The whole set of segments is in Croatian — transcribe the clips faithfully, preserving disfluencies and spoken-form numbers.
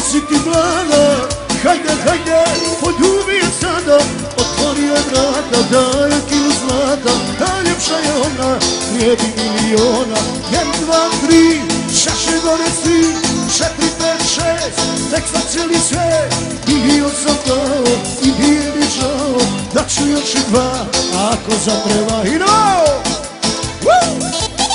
si ti mlada, hajde, hajde, poljubi je sada. Otvori je vrata, daje kilu zlata, najljepša je ona, vrijedi miliona. Jedan, dva, tri, šaše gore svi, četiri, pet, šest, nek sam cijeli sve. I osam dao, i nije mi žao, da ću još i dva, ako zatreba. I no! Woo!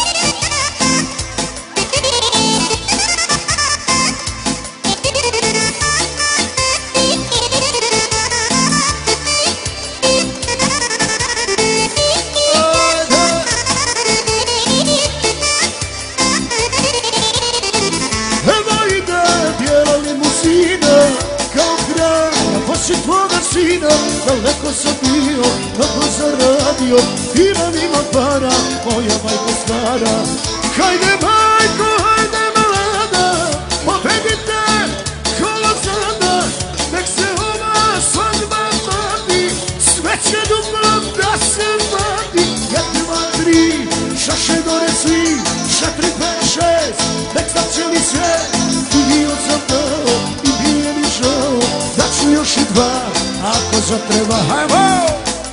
Daleko sam bio, kako zaradio, imam imam para, moja majka stara. Hajde majko, hajde malada, pobedite kola sada, nek se ova svadba vadi, sve će duplo da se vadi. Jedan, dva, tri, šaše gore svi, četiri, pet, šest, nek sam cijeli svijet. Bio sam dao i nije mi žao, da ću još i dva, ako zatreba. Hajmo!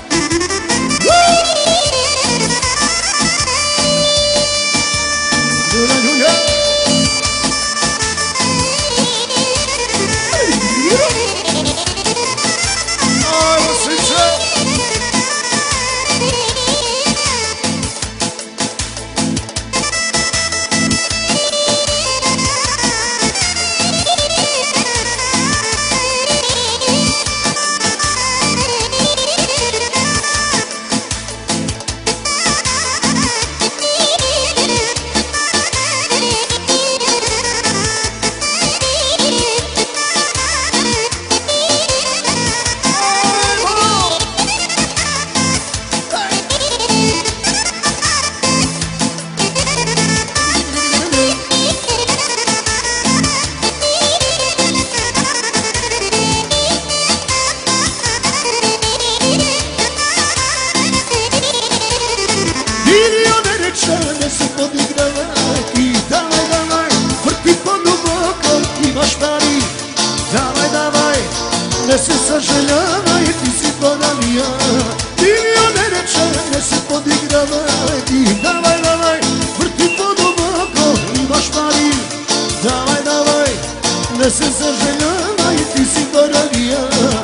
Ljulja, ljulja! Ajmo sviće! Ne se podigravaj i davaj, davaj, vrti poduboko, imaš pari. Davaj, davaj, ne se saželjavaj, ti si poravija. Milione reče, ne se podigravaj i davaj, davaj, vrti poduboko, imaš pari. Davaj, davaj, ne se saželjavaj, ti si poravija.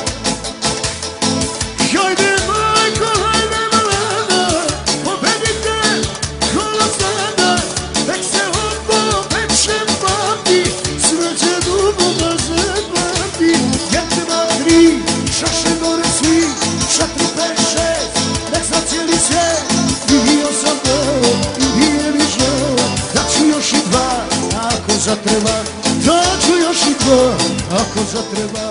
Hajde majko, hajde malada, pobedite kola sada, nek se ovo večer vadi, sve će dugo da se vadi. Jedan, dva, tri, šaše gore svi, četiri, pet, šest, nek sam cijeli svijet. Bio sam dao i nije mi žao, da ću još i dva, ako zatreba. Da ću još i dva, ako zatreba.